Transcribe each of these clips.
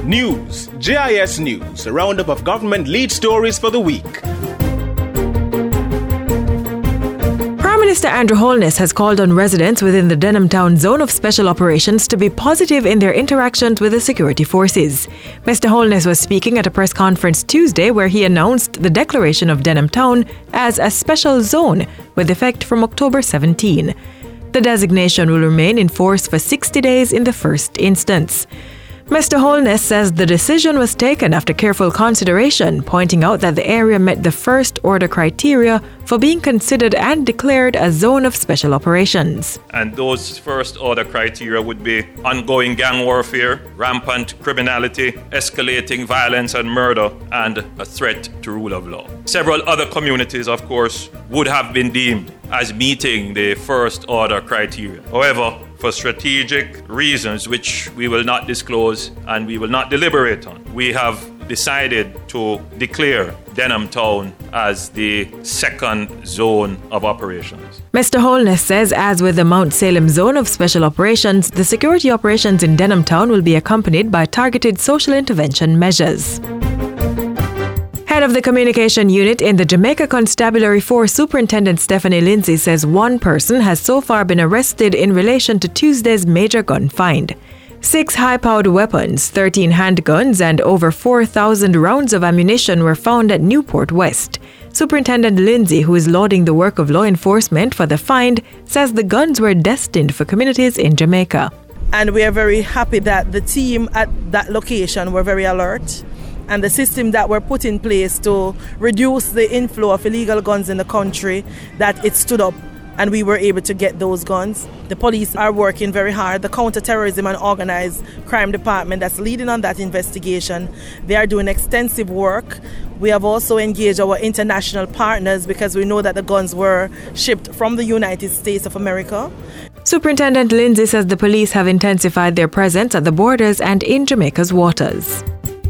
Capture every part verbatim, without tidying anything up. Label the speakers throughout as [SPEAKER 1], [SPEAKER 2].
[SPEAKER 1] News, J I S News, a roundup of government lead stories for the week.
[SPEAKER 2] Prime Minister Andrew Holness has called on residents within the Denham Town Zone of Special Operations to be positive in their interactions with the security forces. Mister Holness was speaking at a press conference Tuesday where he announced the declaration of Denham Town as a special zone with effect from October seventeenth. The designation will remain in force for sixty days in the first instance. Mister Holness says the decision was taken after careful consideration, pointing out that the area met the first order criteria for being considered and declared a zone of special operations.
[SPEAKER 3] And those first order criteria would be ongoing gang warfare, rampant criminality, escalating violence and murder, and a threat to rule of law. Several other communities, of course, would have been deemed as meeting the first order criteria. However, for strategic reasons which we will not disclose and we will not deliberate on, we have decided to declare Denham Town as the second zone of operations.
[SPEAKER 2] Mister Holness says, as with the Mount Salem Zone of Special Operations, the security operations in Denham Town will be accompanied by targeted social intervention measures. Head of the Communication Unit in the Jamaica Constabulary Force, Superintendent Stephanie Lindsay, says one person has so far been arrested in relation to Tuesday's major gun find. Six high-powered weapons, thirteen handguns, and over four thousand rounds of ammunition were found at Newport West. Superintendent Lindsay, who is lauding the work of law enforcement for the find, says the guns were destined for communities in Jamaica.
[SPEAKER 4] And we are very happy that the team at that location were very alert. And the system that were put in place to reduce the inflow of illegal guns in the country, that it stood up and we were able to get those guns. The police are working very hard. The counter-terrorism and organized crime department that's leading on that investigation, they are doing extensive work. We have also engaged our international partners because we know that the guns were shipped from the United States of America.
[SPEAKER 2] Superintendent Lindsay says the police have intensified their presence at the borders and in Jamaica's waters.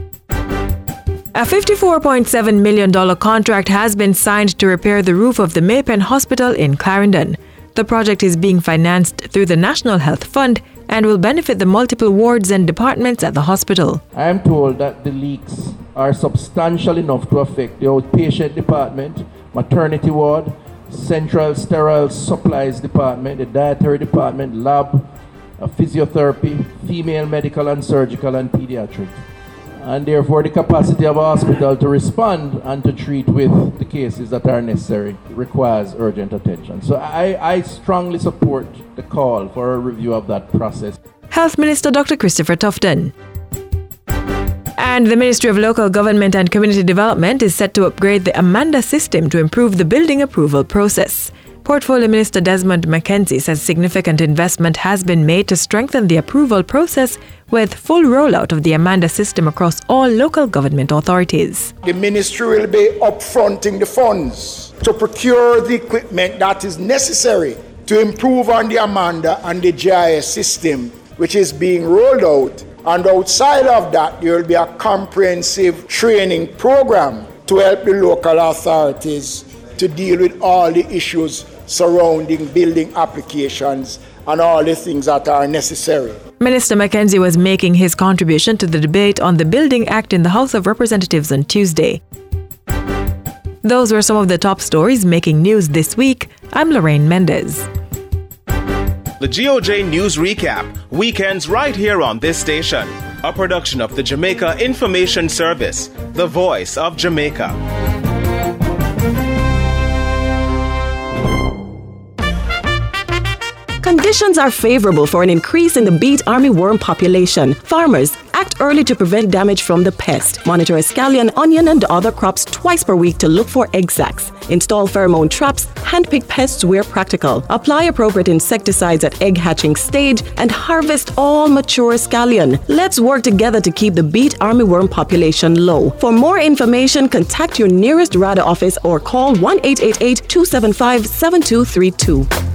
[SPEAKER 2] A fifty-four point seven million dollars contract has been signed to repair the roof of the Maypen Hospital in Clarendon. The project is being financed through the National Health Fund and will benefit the multiple wards and departments at the hospital.
[SPEAKER 5] I am told that the leaks are substantial enough to affect the outpatient department, maternity ward, central sterile supplies department, the dietary department, lab, physiotherapy, female medical and surgical, and pediatrics. And therefore the capacity of a hospital to respond and to treat with the cases that are necessary requires urgent attention. So I, I strongly support the call for a review of that process.
[SPEAKER 2] Health Minister Doctor Christopher Tufton. And the Ministry of Local Government and Community Development is set to upgrade the Amanda system to improve the building approval process. Portfolio Minister Desmond McKenzie says significant investment has been made to strengthen the approval process with full rollout of the Amanda system across all local government authorities.
[SPEAKER 6] The ministry will be upfronting the funds to procure the equipment that is necessary to improve on the Amanda and the J I S system, which is being rolled out. And outside of that, there will be a comprehensive training program to help the local authorities to deal with all the issues surrounding building applications and all the things that are necessary.
[SPEAKER 2] Minister McKenzie was making his contribution to the debate on the Building Act in the House of Representatives on Tuesday. Those were some of the top stories making news this week. I'm Lorraine Mendez.
[SPEAKER 1] The G O J News Recap, weekends right here on this station. A production of the Jamaica Information Service, the voice of Jamaica.
[SPEAKER 7] Conditions are favorable for an increase in the beet armyworm population. Farmers, act early to prevent damage from the pest. Monitor a scallion, onion, and other crops twice per week to look for egg sacs. Install pheromone traps, handpick pests where practical. Apply appropriate insecticides at egg hatching stage and harvest all mature scallion. Let's work together to keep the beet armyworm population low. For more information, contact your nearest RADA office or call one eight eight eight, two seven five, seven two three two.